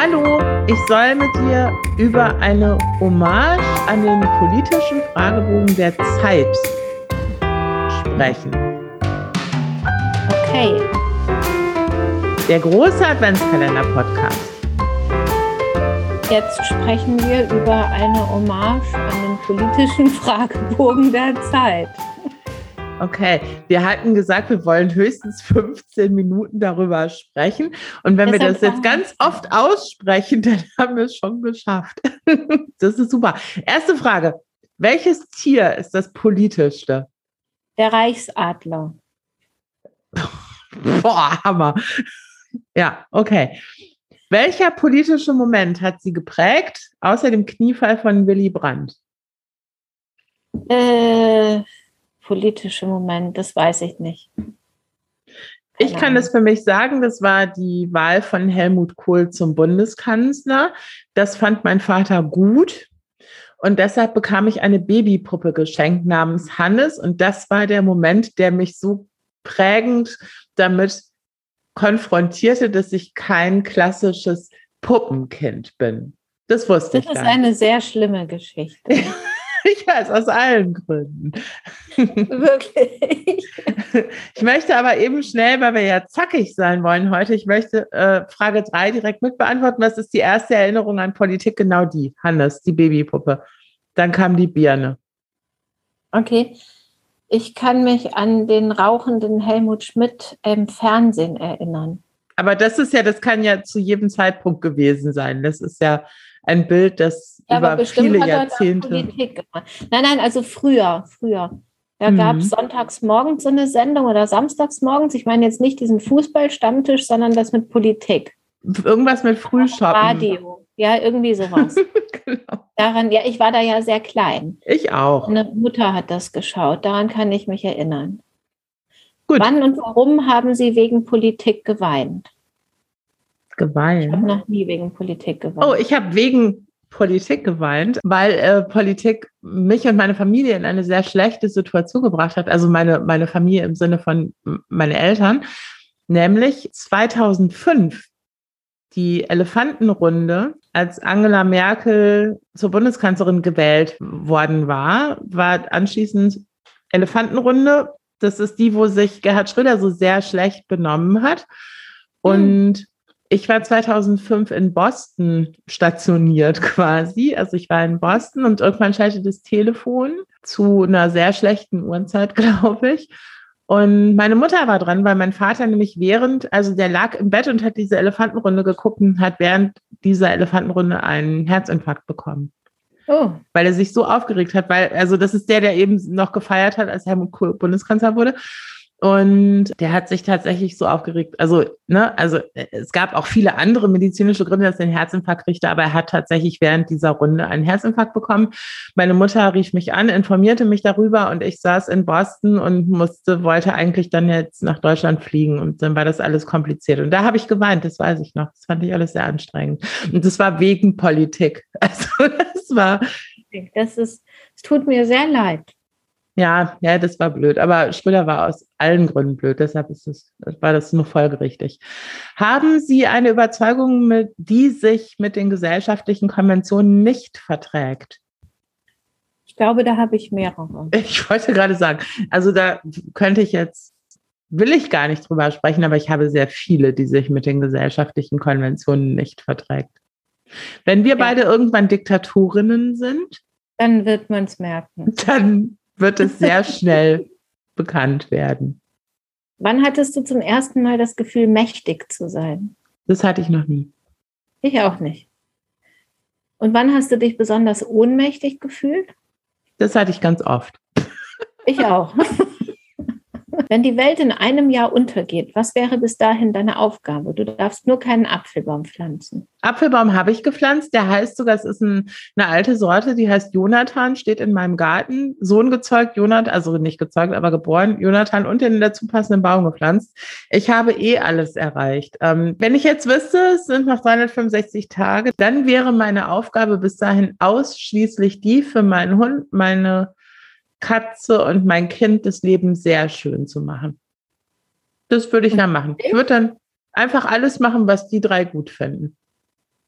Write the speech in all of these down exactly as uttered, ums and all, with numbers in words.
Hallo, ich soll mit dir über eine Hommage an den politischen Fragebogen der Zeit sprechen. Okay. Der große Adventskalender-Podcast. Jetzt sprechen wir über eine Hommage an den politischen Fragebogen der Zeit. Okay, wir hatten gesagt, wir wollen höchstens fünfzehn Minuten darüber sprechen. Und wenn wir das jetzt ganz oft aussprechen, dann haben wir es schon geschafft. Das ist super. Erste Frage. Welches Tier ist das politischste? Der Reichsadler. Boah, Hammer. Ja, okay. Welcher politische Moment hat sie geprägt, außer dem Kniefall von Willy Brandt? Äh... Politische Moment, das weiß ich nicht. Keine ich kann Ahnung. Das für mich sagen, das war die Wahl von Helmut Kohl zum Bundeskanzler. Das fand mein Vater gut und deshalb bekam ich eine Babypuppe geschenkt namens Hannes und das war der Moment, der mich so prägend damit konfrontierte, dass ich kein klassisches Puppenkind bin. Das wusste das ich Das ist dann. eine sehr schlimme Geschichte. Ich weiß, aus allen Gründen. Wirklich. Ich möchte aber eben schnell, weil wir ja zackig sein wollen heute, ich möchte äh, Frage drei direkt mitbeantworten. Was ist die erste Erinnerung an Politik? Genau die, Hannes, die Babypuppe. Dann kam die Birne. Okay. Ich kann mich an den rauchenden Helmut Schmidt im Fernsehen erinnern. Aber das ist ja, das kann ja zu jedem Zeitpunkt gewesen sein. Das ist ja ein Bild, das ja, über viele hat Jahrzehnte... Politik gemacht. Nein, nein, also früher, früher. Da mhm. gab es sonntags morgens so eine Sendung oder samstags morgens. Ich meine jetzt nicht diesen Fußballstammtisch, sondern das mit Politik. Irgendwas mit Frühschoppen. Radio, ja, irgendwie sowas. Genau. Daran, ja, ich war da ja sehr klein. Ich auch. Meine Mutter hat das geschaut, daran kann ich mich erinnern. Gut. Wann und warum haben Sie wegen Politik geweint? Geweint? Ich habe noch nie wegen Politik geweint. Oh, ich habe wegen Politik geweint, weil äh, Politik mich und meine Familie in eine sehr schlechte Situation gebracht hat. Also meine, meine Familie im Sinne von meine Eltern. Nämlich zweitausendfünf, die Elefantenrunde, als Angela Merkel zur Bundeskanzlerin gewählt worden war, war anschließend Elefantenrunde. Das ist die, wo sich Gerhard Schröder so sehr schlecht benommen hat. Und hm. ich war zweitausendfünf in Boston stationiert quasi. Also ich war in Boston und irgendwann schaltete das Telefon zu einer sehr schlechten Uhrzeit, glaube ich. Und meine Mutter war dran, weil mein Vater nämlich während, also der lag im Bett und hat diese Elefantenrunde geguckt und hat während dieser Elefantenrunde einen Herzinfarkt bekommen. Oh. Weil er sich so aufgeregt hat, weil, also das ist der, der eben noch gefeiert hat, als Helmut Kohl Bundeskanzler wurde. Und der hat sich tatsächlich so aufgeregt. Also, ne, also es gab auch viele andere medizinische Gründe, dass er einen Herzinfarkt kriegte, aber er hat tatsächlich während dieser Runde einen Herzinfarkt bekommen. Meine Mutter rief mich an, informierte mich darüber und ich saß in Boston und musste, wollte eigentlich dann jetzt nach Deutschland fliegen und dann war das alles kompliziert. Und da habe ich geweint, das weiß ich noch. Das fand ich alles sehr anstrengend. Und das war wegen Politik. Also das war... Das ist, es tut mir sehr leid. Ja, ja, das war blöd. Aber Schröder war aus allen Gründen blöd. Deshalb ist es, war das nur folgerichtig. Haben Sie eine Überzeugung, mit, die sich mit den gesellschaftlichen Konventionen nicht verträgt? Ich glaube, da habe ich mehrere. Ich wollte gerade sagen, also da könnte ich jetzt, will ich gar nicht drüber sprechen, aber ich habe sehr viele, die sich mit den gesellschaftlichen Konventionen nicht verträgt. Wenn wir ja. beide irgendwann Diktatorinnen sind, dann wird man es merken. Dann wird es sehr schnell bekannt werden. Wann hattest du zum ersten Mal das Gefühl, mächtig zu sein? Das hatte ich noch nie. Ich auch nicht. Und wann hast du dich besonders ohnmächtig gefühlt? Das hatte ich ganz oft. Ich auch. Wenn die Welt in einem Jahr untergeht, was wäre bis dahin deine Aufgabe? Du darfst nur keinen Apfelbaum pflanzen. Apfelbaum habe ich gepflanzt. Der heißt sogar, es ist ein, eine alte Sorte, die heißt Jonathan, steht in meinem Garten. Sohn gezeugt, Jonathan, also nicht gezeugt, aber geboren, Jonathan und den dazu passenden Baum gepflanzt. Ich habe eh alles erreicht. Ähm, wenn ich jetzt wüsste, es sind noch dreihundertfünfundsechzig Tage, dann wäre meine Aufgabe bis dahin ausschließlich die, für meinen Hund, meine Katze und mein Kind das Leben sehr schön zu machen. Das würde ich dann machen. Ich würde dann einfach alles machen, was die drei gut finden.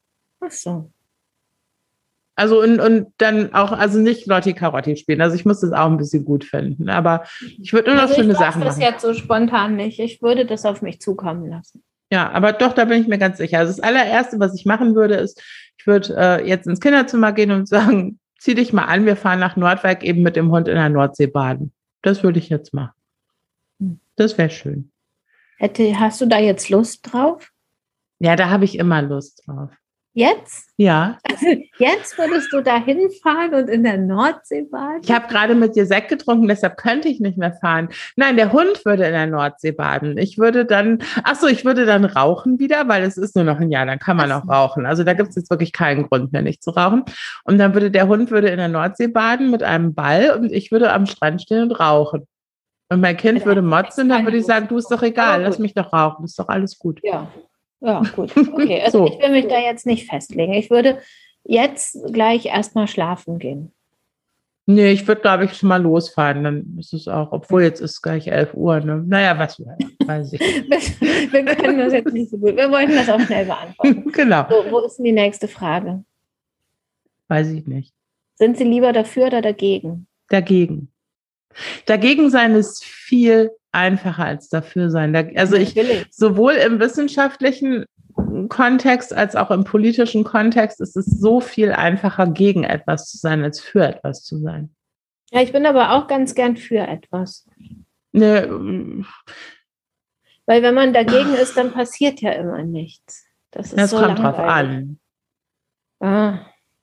Ach so. Also und, und dann auch, also nicht Lotti Carotti spielen. Also ich muss das auch ein bisschen gut finden. Aber ich würde nur noch Also schöne ich weiß Sachen das machen. jetzt so spontan nicht. Ich würde das auf mich zukommen lassen. Ja, aber doch, da bin ich mir ganz sicher. Also das allererste, was ich machen würde, ist, ich würde äh, jetzt ins Kinderzimmer gehen und sagen, zieh dich mal an, wir fahren nach Nordwijk eben mit dem Hund in der Nordsee baden. Das würde ich jetzt machen. Das wäre schön. Hätte, hast du da jetzt Lust drauf? Ja, da habe ich immer Lust drauf. Jetzt? Ja. Also jetzt würdest du da hinfahren und in der Nordsee baden? Ich habe gerade mit dir Sekt getrunken, deshalb könnte ich nicht mehr fahren. Nein, der Hund würde in der Nordsee baden. Ich würde dann, ach so, ich würde dann rauchen wieder, weil es ist nur noch ein Jahr, dann kann man auch rauchen. Also da gibt es jetzt wirklich keinen Grund mehr, nicht zu rauchen. Und dann würde der Hund würde in der Nordsee baden mit einem Ball und ich würde am Strand stehen und rauchen. Und mein Kind würde motzen, dann würde ich sagen, du, ist doch egal, lass mich doch rauchen, ist doch alles gut. Ja. Ja, gut. Okay, also so. Ich will mich da jetzt nicht festlegen. Ich würde jetzt gleich erstmal schlafen gehen. Nee, ich würde, glaube ich, schon mal losfahren. Dann ist es auch, obwohl jetzt ist gleich elf Uhr. Ne? Naja, was weiß ich. Wir können das jetzt nicht so gut. Wir wollten das auch schnell beantworten. Genau. So, wo ist denn die nächste Frage? Weiß ich nicht. Sind Sie lieber dafür oder dagegen? Dagegen. Dagegen sein ist viel einfacher als dafür sein. Also ich, sowohl im wissenschaftlichen Kontext als auch im politischen Kontext ist es so viel einfacher, gegen etwas zu sein, als für etwas zu sein. Ja, ich bin aber auch ganz gern für etwas. Ne, weil wenn man dagegen ist, dann passiert ja immer nichts. Das ist das so kommt langweilig. drauf an. Ah.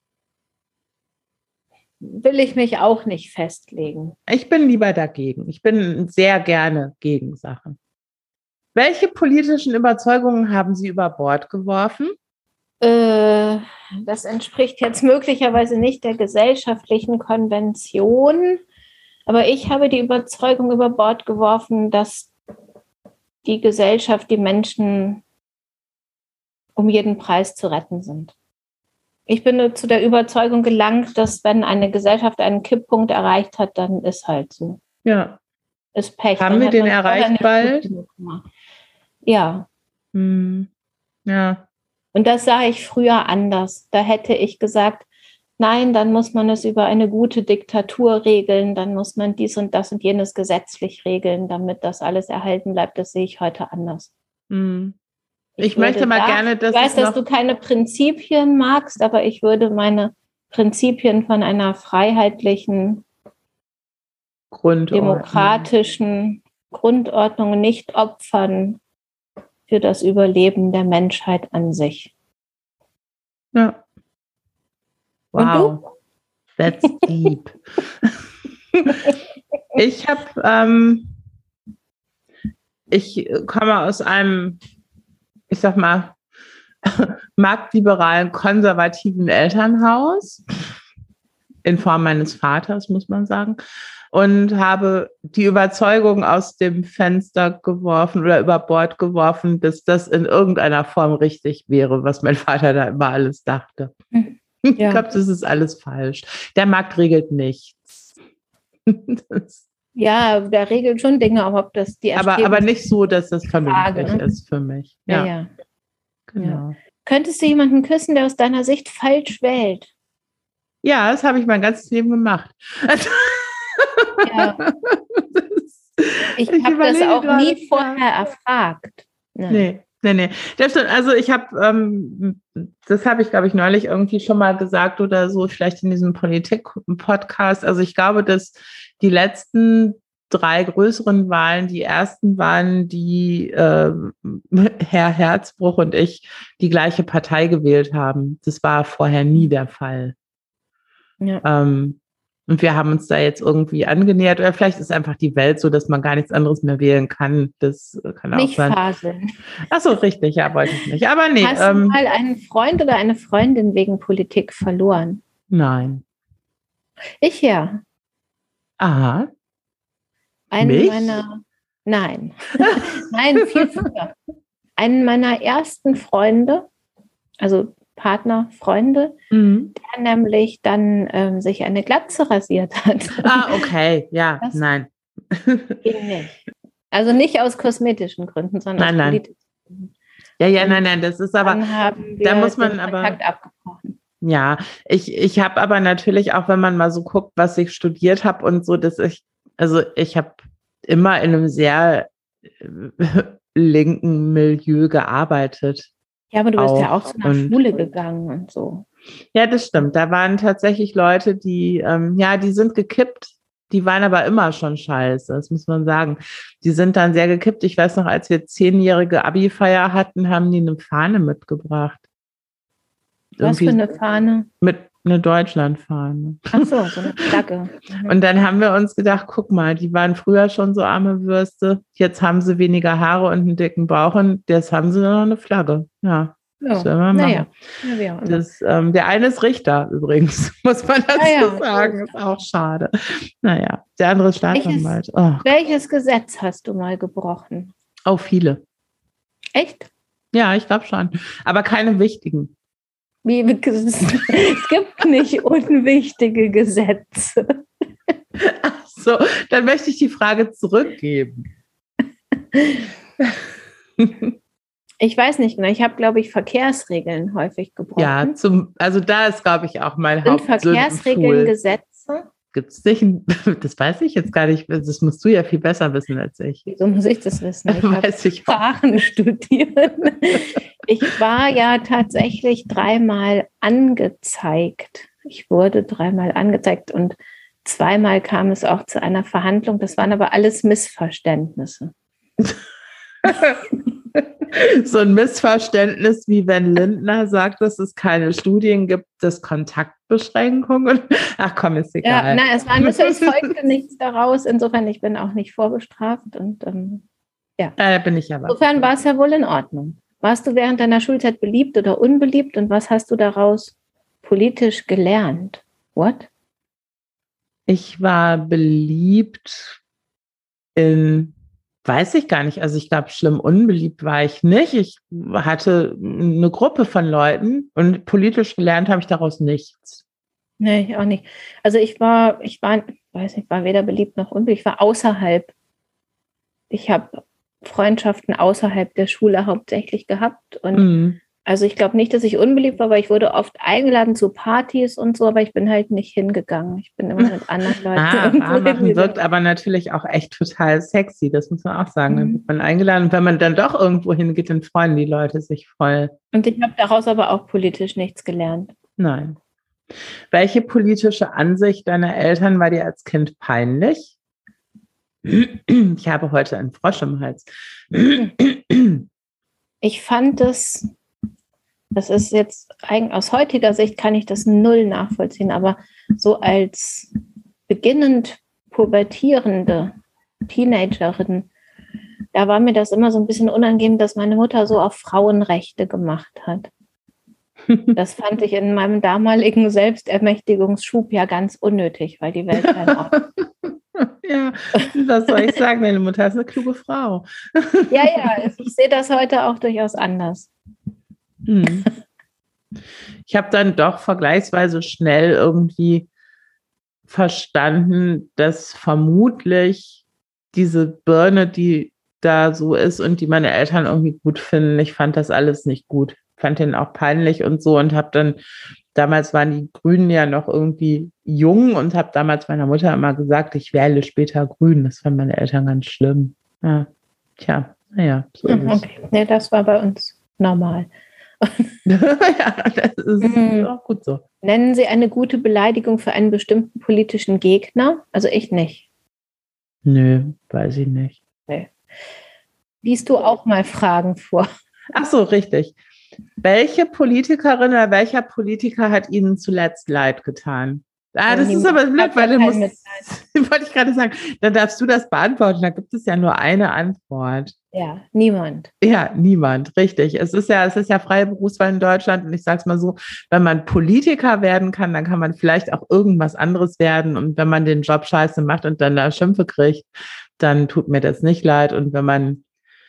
Will ich mich auch nicht festlegen. Ich bin lieber dagegen. Ich bin sehr gerne gegen Sachen. Welche politischen Überzeugungen haben Sie über Bord geworfen? Äh, das entspricht jetzt möglicherweise nicht der gesellschaftlichen Konvention, aber ich habe die Überzeugung über Bord geworfen, dass die Gesellschaft, die Menschen um jeden Preis zu retten sind. Ich bin zu der Überzeugung gelangt, dass wenn eine Gesellschaft einen Kipppunkt erreicht hat, dann ist halt so. Ja. Ist Pech. Haben wir den erreicht bald? Ja. Hm. Ja. Und das sah ich früher anders. Da hätte ich gesagt, nein, dann muss man es über eine gute Diktatur regeln, dann muss man dies und das und jenes gesetzlich regeln, damit das alles erhalten bleibt. Das sehe ich heute anders. Hm. Ich, ich möchte mal da, gerne, dass ich weiß, dass du keine Prinzipien magst, aber ich würde meine Prinzipien von einer freiheitlichen, Grundordnung. demokratischen Grundordnung nicht opfern für das Überleben der Menschheit an sich. Ja. Wow. Und du? That's deep. Ich habe, ähm, ich komme aus einem, ich sag mal, marktliberalen, konservativen Elternhaus, in Form meines Vaters, muss man sagen, und habe die Überzeugung aus dem Fenster geworfen oder über Bord geworfen, dass das in irgendeiner Form richtig wäre, was mein Vater da immer alles dachte. Ja. Ich glaube, das ist alles falsch. Der Markt regelt nichts. Ja, der regelt schon Dinge, aber ob das die aber, aber nicht so, dass das vernünftig Frage, ne? ist für mich. Ja, ja, ja. Genau. Ja. Könntest du jemanden küssen, der aus deiner Sicht falsch wählt? Ja, das habe ich mein ganzes Leben gemacht. Ja. Ich, ich habe das auch gerade, nie vorher ja. erfragt. Nein. Nee, nee, nee. Das stimmt. Also ich habe, ähm, das habe ich, glaube ich, neulich irgendwie schon mal gesagt oder so, vielleicht in diesem Politik-Podcast. Also ich glaube, dass die letzten drei größeren Wahlen, die ersten waren, die äh, Herr Herzbruch und ich die gleiche Partei gewählt haben. Das war vorher nie der Fall. Ja. Ähm, und wir haben uns da jetzt irgendwie angenähert. Oder vielleicht ist einfach die Welt so, dass man gar nichts anderes mehr wählen kann. Das kann nicht auch sein. Faseln. Ach so, richtig, ja, wollte ich nicht. Aber nee. Hast ähm, du mal einen Freund oder eine Freundin wegen Politik verloren? Nein. Ich ja. Aha. Einen Mich? meiner, nein, nein, viel früher. Einen meiner ersten Freunde, also Partner, Freunde, mhm. der nämlich dann ähm, sich eine Glatze rasiert hat. Ah, okay, ja, das nein. Ging nicht. Also nicht aus kosmetischen Gründen, sondern nein, aus politischen Gründen. Ja, ja, nein, nein, das ist aber, dann haben wir da muss man den aber, Kontakt abgebrochen. ja, ich, ich habe aber natürlich auch, wenn man mal so guckt, was ich studiert habe und so, dass ich, also ich habe immer in einem sehr äh, linken Milieu gearbeitet. Ja, aber du bist ja auch Auch. zu einer Und Schule gegangen und so. ja, das stimmt. Da waren tatsächlich Leute, die, ähm, ja, die sind gekippt. Die waren aber immer schon scheiße, das muss man sagen. Die sind dann sehr gekippt. Ich weiß noch, als wir zehnjährige Abi-Feier hatten, haben die eine Fahne mitgebracht. Was für eine Fahne? Mit einer Deutschlandfahne. Ach so, so eine Flagge. Mhm. Und dann haben wir uns gedacht, guck mal, die waren früher schon so arme Würste. Jetzt haben sie weniger Haare und einen dicken Bauch und jetzt haben sie nur noch eine Flagge. Ja. Ja, Soll man naja. machen. Ja, Das, ähm, der eine ist Richter übrigens, muss man dazu Ah ja, sagen. Ist auch schade. Naja, der andere ist Staatsanwalt. Oh, Welches Gesetz hast du mal gebrochen? oh, viele. Echt? Ja, ich glaube schon. Aber keine wichtigen. Wie, es gibt nicht unwichtige Gesetze. Ach so, dann möchte ich die Frage zurückgeben. Ich weiß nicht genau. Ich habe, glaube ich, Verkehrsregeln häufig gebrochen. Ja, zum, also da ist, glaube ich, auch mein Sind Verkehrsregeln Gesetze? Gibt es nicht? Ein, das weiß ich jetzt gar nicht. Das musst du ja viel besser wissen als ich. Wieso muss ich das wissen? Ich weiß ich Sprachen studieren. Ich war ja tatsächlich dreimal angezeigt. Ich wurde dreimal angezeigt und zweimal kam es auch zu einer Verhandlung. Das waren aber alles Missverständnisse. So ein Missverständnis, wie wenn Lindner sagt, dass es keine Studien gibt, dass Kontaktbeschränkungen. Ach komm, ist egal. Ja, nein, es, war, es folgte nichts daraus. Insofern, ich bin auch nicht vorbestraft. Und ähm, ja, ja, da bin ich aber. Insofern war es ja wohl in Ordnung. Warst du während deiner Schulzeit beliebt oder unbeliebt und was hast du daraus politisch gelernt? What? Ich war beliebt in, weiß ich gar nicht, also ich glaube, schlimm unbeliebt war ich nicht. Ich hatte eine Gruppe von Leuten und politisch gelernt habe ich daraus nichts. Nee, ich auch nicht. Also ich war, ich war, weiß nicht, war weder beliebt noch unbeliebt. Ich war außerhalb. Ich habe Freundschaften außerhalb der Schule hauptsächlich gehabt. Und Mhm. also ich glaube nicht, dass ich unbeliebt war, weil ich wurde oft eingeladen zu Partys und so, aber ich bin halt nicht hingegangen. Ich bin immer mit anderen Leuten. Ah, wahr machen wirkt aber natürlich auch echt total sexy, das muss man auch sagen. Dann wird man eingeladen und wenn man dann doch irgendwo hingeht, dann freuen die Leute sich voll. Und ich habe daraus aber auch politisch nichts gelernt. Nein. Welche politische Ansicht deiner Eltern war dir als Kind peinlich? Ich habe heute einen Frosch im Hals. Ich fand das, das ist jetzt eigentlich aus heutiger Sicht kann ich das null nachvollziehen, aber so als beginnend pubertierende Teenagerin, da war mir das immer so ein bisschen unangenehm, dass meine Mutter so auf Frauenrechte gemacht hat. Das fand ich in meinem damaligen Selbstermächtigungsschub ja ganz unnötig, weil die Welt kein Ort ist. Ja, was soll ich sagen? Deine Mutter ist eine kluge Frau. Ja, ja, ich sehe das heute auch durchaus anders. Hm. Ich habe dann doch vergleichsweise schnell irgendwie verstanden, dass vermutlich diese Birne, die da so ist und die meine Eltern irgendwie gut finden, ich fand das alles nicht gut. Fand den auch peinlich und so und habe dann, damals waren die Grünen ja noch irgendwie jung und habe damals meiner Mutter immer gesagt, ich wähle später Grün. Das fanden meine Eltern ganz schlimm. Ja, tja, naja. So okay, nee, das war bei uns normal. Ja, das ist mhm. auch gut so. Nennen Sie eine gute Beleidigung für einen bestimmten politischen Gegner? Also ich nicht. Nö, weiß ich nicht. Nee. Liest du auch mal Fragen vor? Ach so, richtig. Welche Politikerin oder welcher Politiker hat Ihnen zuletzt leid getan? Ah, das ist aber blöd, weil du musst, wollte ich gerade sagen, dann darfst du das beantworten, da gibt es ja nur eine Antwort. Ja, niemand. Ja, niemand, richtig. Es ist ja, es ist ja freie Berufswahl in Deutschland und ich sage es mal so, wenn man Politiker werden kann, dann kann man vielleicht auch irgendwas anderes werden und wenn man den Job scheiße macht und dann da Schimpfe kriegt, dann tut mir das nicht leid und wenn man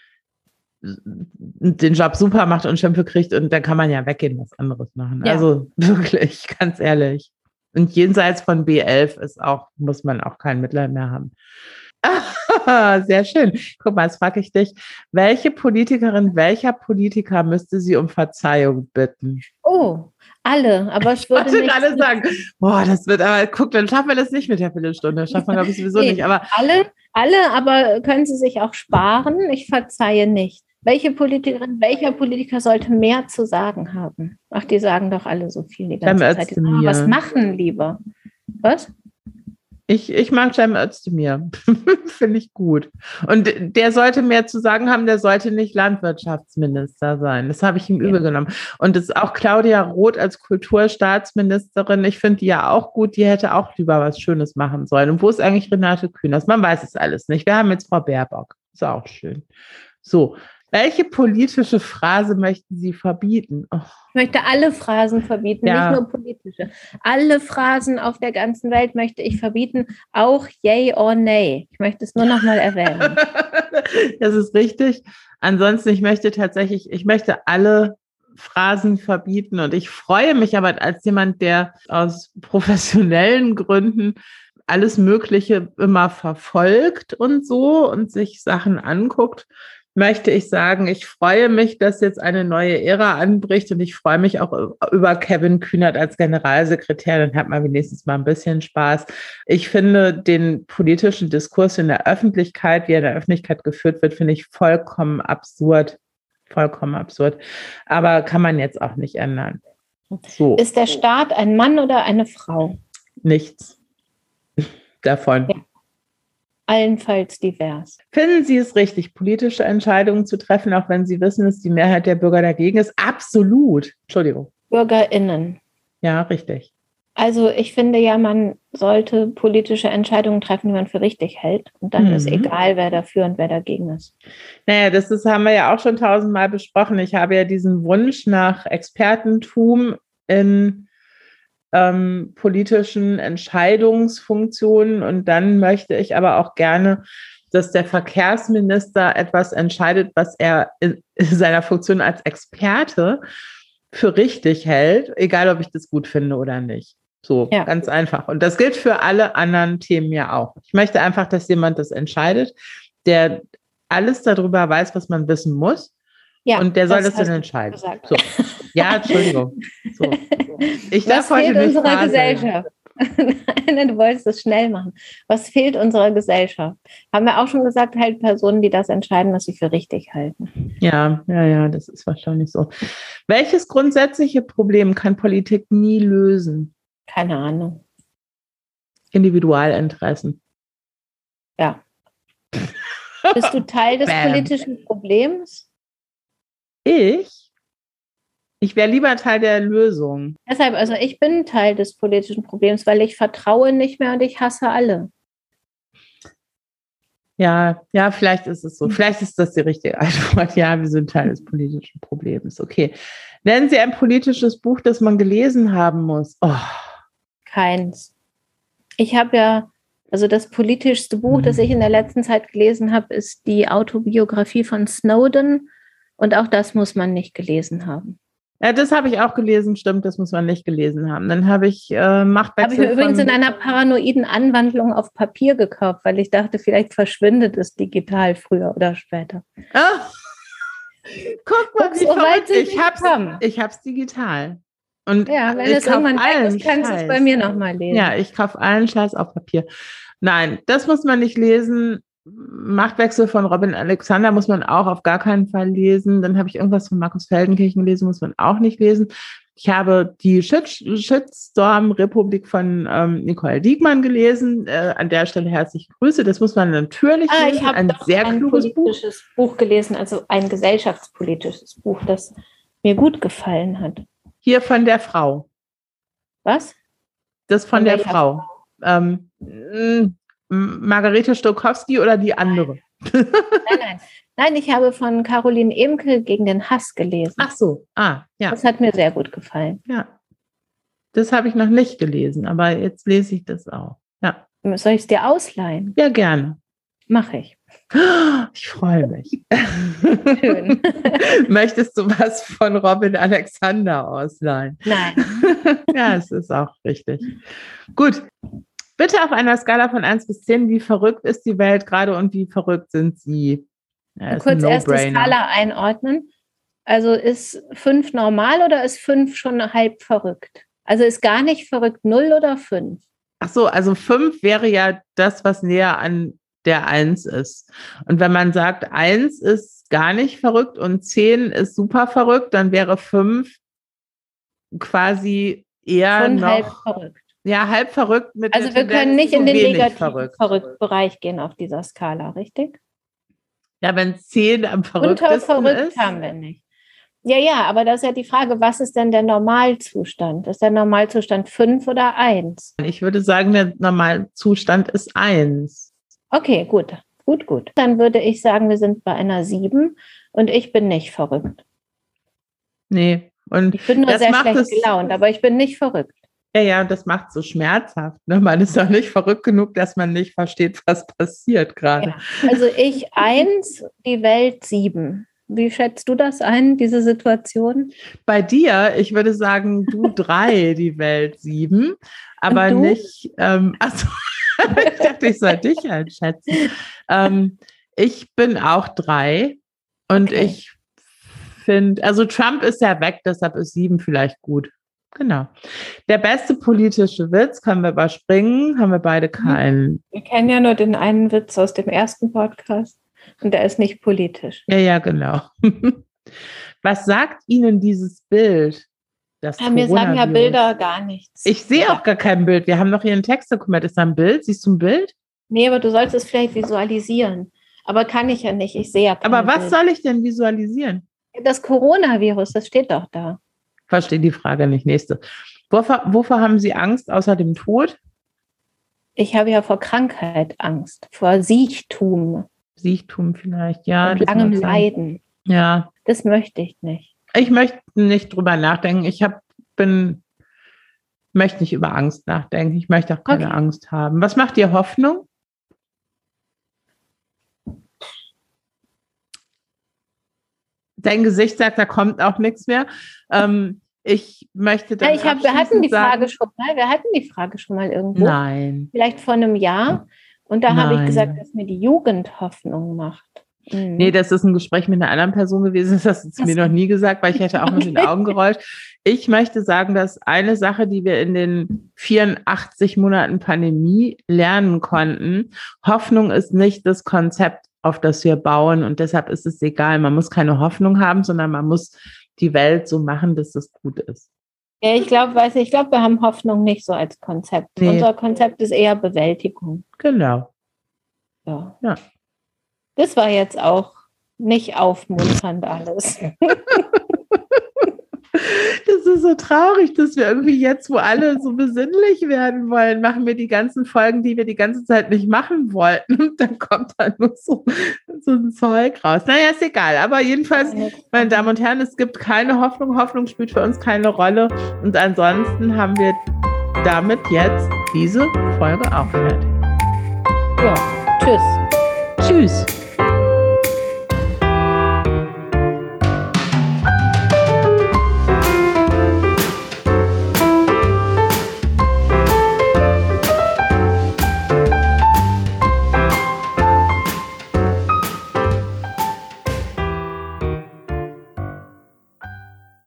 den Job super macht und Schimpfe kriegt und dann kann man ja weggehen, was anderes machen. Ja. Also wirklich, ganz ehrlich. Und jenseits von B elf ist auch, muss man auch kein Mitleid mehr haben. Ah, sehr schön. Guck mal, jetzt frage ich dich, welche Politikerin, welcher Politiker müsste sie um Verzeihung bitten? Oh, alle, aber es Ich würde wollte nicht. gerade sagen, boah, das wird aber, guck, dann schaffen wir das nicht mit der Viertelstunde. Das schaffen wir, glaube ich, sowieso Nee, nicht. Aber alle, alle, aber können Sie sich auch sparen? Ich verzeihe nicht. Welche Politikerin, welcher Politiker sollte mehr zu sagen haben? Ach, die sagen doch alle so viel die ganze Cem Zeit. Die sagen, was Özdemir. machen lieber? Was? Ich, ich mag Cem Özdemir. Finde ich gut. Und der sollte mehr zu sagen haben, der sollte nicht Landwirtschaftsminister sein. Das habe ich ihm Ja. übel genommen. Und das ist auch Claudia Roth als Kulturstaatsministerin. Ich finde die ja auch gut. Die hätte auch lieber was Schönes machen sollen. Und wo ist eigentlich Renate Künast? Man weiß es alles nicht. Wir haben jetzt Frau Baerbock. Ist auch schön. So. Welche politische Phrase möchten Sie verbieten? Oh. Ich möchte alle Phrasen verbieten, Ja. nicht nur politische. Alle Phrasen auf der ganzen Welt möchte ich verbieten, auch yay or nay. Ich möchte es nur noch mal erwähnen. Das ist richtig. Ansonsten, ich möchte tatsächlich, ich möchte alle Phrasen verbieten und ich freue mich aber als jemand, der aus professionellen Gründen alles Mögliche immer verfolgt und so und sich Sachen anguckt, möchte ich sagen, ich freue mich, dass jetzt eine neue Ära anbricht und ich freue mich auch über Kevin Kühnert als Generalsekretär, dann hat man wenigstens mal ein bisschen Spaß. Ich finde den politischen Diskurs in der Öffentlichkeit, wie er in der Öffentlichkeit geführt wird, finde ich vollkommen absurd. Vollkommen absurd. Aber kann man jetzt auch nicht ändern. So. Ist der Staat ein Mann oder eine Frau? Nichts davon. Ja. Allenfalls divers. Finden Sie es richtig, politische Entscheidungen zu treffen, auch wenn Sie wissen, dass die Mehrheit der Bürger dagegen ist? Absolut. Entschuldigung. BürgerInnen. Ja, richtig. Also ich finde ja, man sollte politische Entscheidungen treffen, die man für richtig hält. Und dann Mhm. ist egal, wer dafür und wer dagegen ist. Naja, das ist, haben wir ja auch schon tausendmal besprochen. Ich habe ja diesen Wunsch nach Expertentum in ähm, politischen Entscheidungsfunktionen. Und dann möchte ich aber auch gerne, dass der Verkehrsminister etwas entscheidet, was er in seiner Funktion als Experte für richtig hält, egal ob ich das gut finde oder nicht. So, ja. Ganz einfach. Und das gilt für alle anderen Themen ja auch. Ich möchte einfach, dass jemand das entscheidet, der alles darüber weiß, was man wissen muss. Ja, und der soll das, das dann entscheiden. So. Ja, Entschuldigung. So. Ich darf was heute fehlt nicht unserer fragen. Gesellschaft? Nein, du wolltest es schnell machen. Was fehlt unserer Gesellschaft? Haben wir auch schon gesagt, halt Personen, die das entscheiden, was sie für richtig halten. Ja, ja, ja, das ist wahrscheinlich so. Welches grundsätzliche Problem kann Politik nie lösen? Keine Ahnung. Individualinteressen. Ja. Bist du Teil des Bam. politischen Problems? Ich? Ich wäre lieber Teil der Lösung. Deshalb, also ich bin Teil des politischen Problems, weil ich vertraue nicht mehr und ich hasse alle. Ja, ja, vielleicht ist es so. Vielleicht ist das die richtige Antwort. Ja, wir sind Teil des politischen Problems. Okay. Nennen Sie ein politisches Buch, das man gelesen haben muss. Oh. Keins. Ich habe ja, also das politischste Buch, Mhm. das ich in der letzten Zeit gelesen habe, ist die Autobiografie von Snowden. Und auch das muss man nicht gelesen haben. Ja, das habe ich auch gelesen, stimmt, das muss man nicht gelesen haben. Dann habe ich äh, Machtwechsel. Habe ich mir übrigens in einer paranoiden Anwandlung auf Papier gekauft, weil ich dachte, vielleicht verschwindet es digital früher oder später. Ah. Guck mal, Guck, wie so weit verrückt. sind Ich wir hab's, gekommen. ich hab's digital. Und Ja, wenn ich es kauf irgendwann weg allen ist, kannst du es Scheiß. bei mir nochmal lesen. Ja, ich kaufe allen Scheiß auf Papier. Nein, das muss man nicht lesen. Machtwechsel von Robin Alexander muss man auch auf gar keinen Fall lesen. Dann habe ich irgendwas von Markus Feldenkirchen gelesen, muss man auch nicht lesen. Ich habe die Shitstorm-Republik von ähm, Nicole Diekmann gelesen. Äh, an der Stelle herzliche Grüße. Das muss man natürlich ah, lesen. ich habe ein doch sehr ein kluges politisches Buch. Buch gelesen, also ein gesellschaftspolitisches Buch, das mir gut gefallen hat. Hier von der Frau. Was? Das von, Von der welcher Frau. Ähm, mh, Margarete Stokowski oder die andere? Nein, nein. Nein, ich habe von Caroline Emke gegen den Hass gelesen. Ach so, ah, ja. Das hat mir sehr gut gefallen. Ja. Das habe ich noch nicht gelesen, aber jetzt lese ich das auch. Ja. Soll ich es dir ausleihen? Ja, gerne. Mache ich. Ich freue mich. Schön. Möchtest du was von Robin Alexander ausleihen? Nein. Ja, es ist auch richtig. Gut. Bitte auf einer Skala von eins bis zehn, wie verrückt ist die Welt gerade und wie verrückt sind Sie? Ja, kurz erst die Skala einordnen. Also ist fünf normal oder ist fünf schon halb verrückt? Also ist gar nicht verrückt null oder fünf? Ach so, also fünf wäre ja das, was näher an der eins ist. Und wenn man sagt, eins ist gar nicht verrückt und zehn ist super verrückt, dann wäre fünf quasi eher schon noch halb verrückt. Ja, halb verrückt mit Also wir können nicht in den negativen verrückt. verrückt Bereich gehen auf dieser Skala, richtig? Ja, wenn zehn am verrücktesten Unter verrückt ist. haben wir nicht. Ja, ja, aber das ist ja die Frage, was ist denn der Normalzustand? Ist der Normalzustand fünf oder eins? Ich würde sagen, der Normalzustand ist eins. Okay, gut, gut, gut. Dann würde ich sagen, wir sind bei einer sieben und ich bin nicht verrückt. Nee. Und ich bin nur sehr schlecht gelaunt, aber ich bin nicht verrückt. Ja, ja, das macht es so schmerzhaft. Ne? Man ist doch nicht verrückt genug, dass man nicht versteht, was passiert gerade. Ja, also ich eins, die Welt sieben. Wie schätzt du das ein, diese Situation? Bei dir, ich würde sagen, du drei, die Welt sieben, aber nicht, ähm, also ich dachte, ich soll dich einschätzen. ähm, ich bin auch drei und okay. Ich finde, also Trump ist ja weg, deshalb ist sieben vielleicht gut. Genau. Der beste politische Witz können wir überspringen, haben wir beide keinen. Wir kennen ja nur den einen Witz aus dem ersten Podcast und der ist nicht politisch. Ja, ja, genau. Was sagt Ihnen dieses Bild? Das ja, mir sagen ja Bilder gar nichts. Ich sehe auch gar kein Bild. Wir haben noch Ihren Text dokumentiert. Ist da ein Bild? Siehst du ein Bild? Nee, aber du sollst es vielleicht visualisieren. Aber kann ich ja nicht. Ich sehe ja kein Aber was Bild. soll ich denn visualisieren? Das Coronavirus, das steht doch da. Verstehe die Frage nicht. Nächste. Wovor, wovor haben Sie Angst außer dem Tod? Ich habe ja vor Krankheit Angst, vor Siechtum. Siechtum vielleicht, ja. Und langem Leiden. Ja. Das möchte ich nicht. Ich möchte nicht drüber nachdenken. Ich hab, bin, möchte nicht über Angst nachdenken. Ich möchte auch keine okay. Angst haben. Was macht dir Hoffnung? Dein Gesicht sagt, da kommt auch nichts mehr. Ähm, ich möchte dann ja, ich hab, wir hatten die Frage schon mal, wir hatten die Frage schon mal irgendwo. Nein. Vielleicht vor einem Jahr. Und da habe ich gesagt, dass mir die Jugend Hoffnung macht. Mhm. Nee, das ist ein Gespräch mit einer anderen Person gewesen. Das hast du mir noch nie gesagt, weil ich hätte auch mit den Augen gerollt. Ich möchte sagen, dass eine Sache, die wir in den vierundachtzig Monaten Pandemie lernen konnten, Hoffnung ist nicht das Konzept, auf das wir bauen, und deshalb ist es egal. Man muss keine Hoffnung haben, sondern man muss die Welt so machen, dass es gut ist. Ja, ich glaube, weiß ich, ich glaube, wir haben Hoffnung nicht so als Konzept. Nee. Unser Konzept ist eher Bewältigung. Genau. Ja. ja. Das war jetzt auch nicht aufmunternd alles. Das ist so traurig, dass wir irgendwie jetzt, wo alle so besinnlich werden wollen, machen wir die ganzen Folgen, die wir die ganze Zeit nicht machen wollten. Und dann kommt da nur so, so ein Zeug raus. Naja, ist egal. Aber jedenfalls, meine Damen und Herren, es gibt keine Hoffnung. Hoffnung spielt für uns keine Rolle. Und ansonsten haben wir damit jetzt diese Folge auch fertig. Ja, tschüss. Tschüss.